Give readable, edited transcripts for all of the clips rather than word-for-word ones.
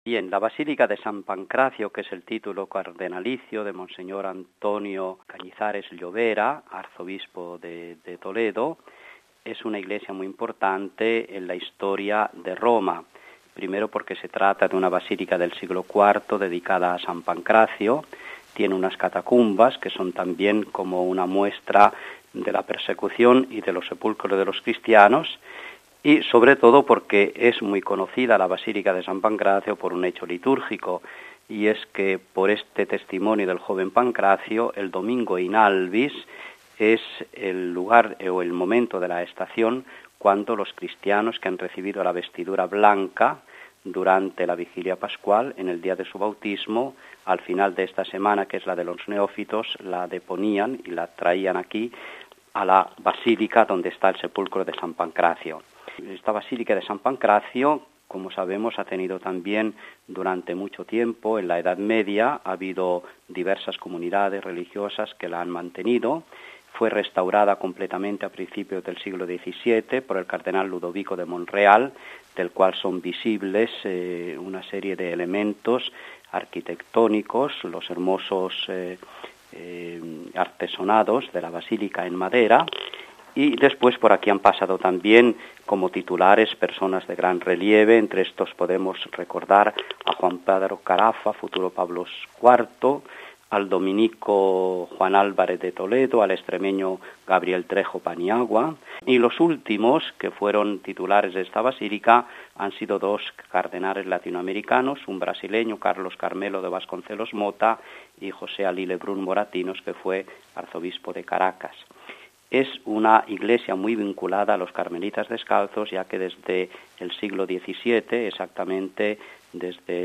Bien, la Basílica de San Pancracio, que es el título cardenalicio de Monseñor Antonio Cañizares Llovera, arzobispo de Toledo, es una iglesia muy importante en la historia de Roma. Primero porque se trata de una basílica del siglo IV dedicada a San Pancracio. Tiene unas catacumbas que son también como una muestra de la persecución y de los sepulcros de los cristianos, y sobre todo porque es muy conocida la Basílica de San Pancracio por un hecho litúrgico, y es que por este testimonio del joven Pancracio, el domingo in albis es el lugar o el momento de la estación cuando los cristianos que han recibido la vestidura blanca durante la vigilia pascual, en el día de su bautismo, al final de esta semana, que es la de los neófitos, la deponían y la traían aquí a la basílica donde está el sepulcro de San Pancracio. Esta Basílica de San Pancracio, como sabemos, ha tenido también durante mucho tiempo, en la Edad Media, ha habido diversas comunidades religiosas que la han mantenido. Fue restaurada completamente a principios del siglo XVII por el cardenal Ludovico de Monreal, del cual son visibles una serie de elementos arquitectónicos, los hermosos artesonados de la basílica en madera. Y después por aquí han pasado también como titulares personas de gran relieve. Entre estos podemos recordar a Juan Pedro Carafa, futuro Pablo IV, al dominico Juan Álvarez de Toledo, al extremeño Gabriel Trejo Paniagua, y los últimos que fueron titulares de esta basílica han sido dos cardenales latinoamericanos, un brasileño, Carlos Carmelo de Vasconcelos Mota, y José Alí Lebrun Moratinos, que fue arzobispo de Caracas. Es una iglesia muy vinculada a los carmelitas descalzos, ya que desde el siglo XVII, exactamente desde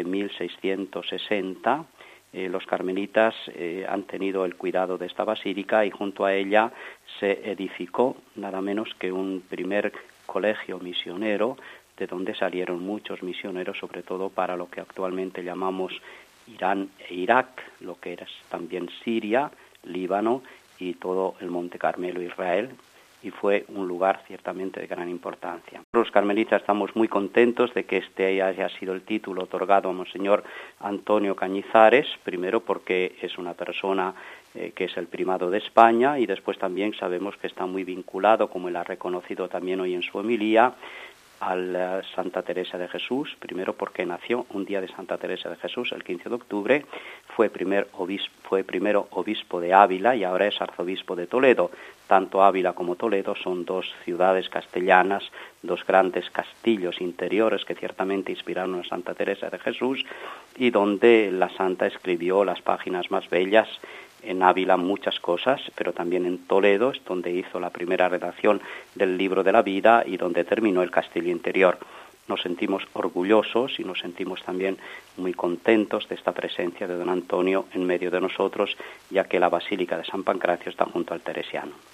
1660, los carmelitas han tenido el cuidado de esta basílica, y junto a ella se edificó nada menos que un primer colegio misionero, de donde salieron muchos misioneros, sobre todo para lo que actualmente llamamos Irán e Irak, lo que era también Siria, Líbano y todo el Monte Carmelo, Israel, y fue un lugar ciertamente de gran importancia. Los carmelitas estamos muy contentos de que este haya sido el título otorgado a Monseñor Antonio Cañizares, primero porque es una persona que es el primado de España, y después también sabemos que está muy vinculado, como él ha reconocido también hoy en su homilía, a Santa Teresa de Jesús, primero porque nació un día de Santa Teresa de Jesús, el 15 de octubre, fue primero obispo de Ávila y ahora es arzobispo de Toledo. Tanto Ávila como Toledo son dos ciudades castellanas, dos grandes castillos interiores que ciertamente inspiraron a Santa Teresa de Jesús, y donde la santa escribió las páginas más bellas. En Ávila muchas cosas, pero también en Toledo es donde hizo la primera redacción del Libro de la Vida y donde terminó el Castillo Interior. Nos sentimos orgullosos y nos sentimos también muy contentos de esta presencia de don Antonio en medio de nosotros, ya que la Basílica de San Pancracio está junto al Teresiano.